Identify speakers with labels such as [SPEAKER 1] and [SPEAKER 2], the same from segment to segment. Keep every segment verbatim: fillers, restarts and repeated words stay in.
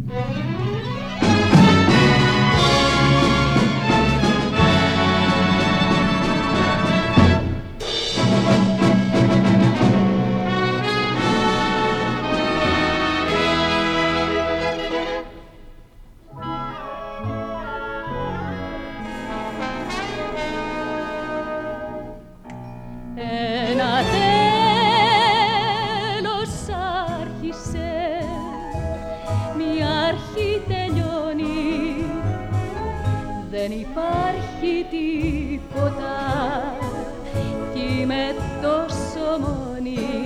[SPEAKER 1] Ένα τέλος άρχισε, μια αρχή τελειώνει, δεν υπάρχει τίποτα κι είμαι τόσο μόνη.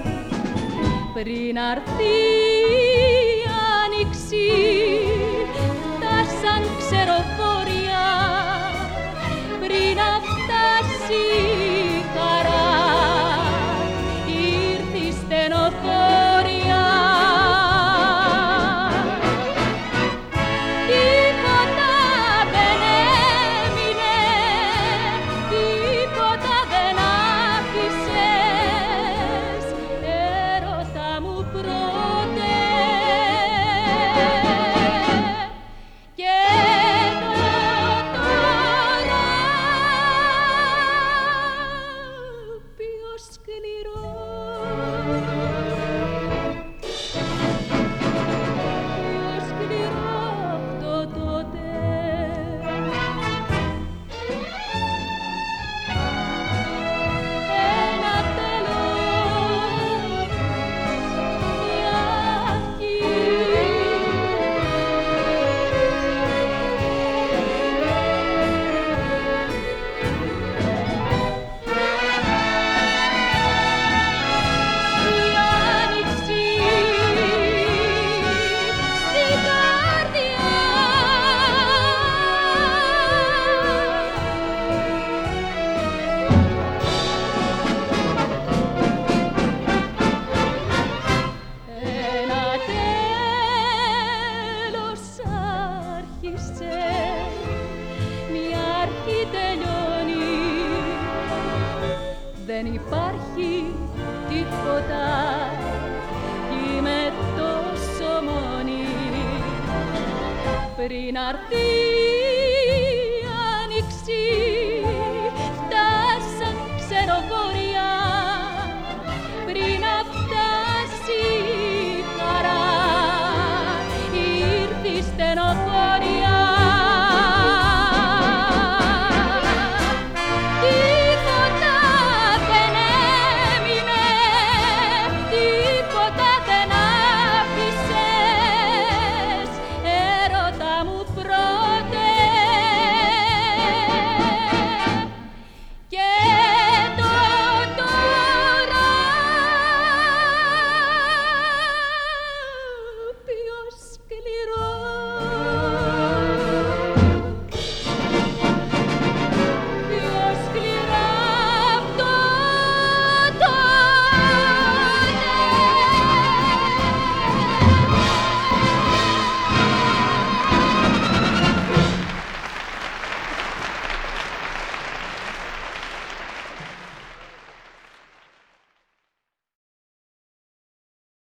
[SPEAKER 1] Πριν αρθεί η άνοιξη φτάσαν ξεροφόρια, πριν να φτάσει η χαρά ήρθε η στενοφόρια. Τίποτα δεν έμεινε, τίποτα δεν άφησες, έρωτα μου πρώτε. Και το τώρα πιο σκληρό, πιο σκληρό αυτό τότε. Ένα τέλος, μια αρχή. Η άνοιξη στην καρδιά. Ένα τέλος άρχισε, μια αρχή τελειώνει, δεν υπάρχει τίποτα κι είμαι τόσο μόνη. Πριν αρθεί η άνοιξη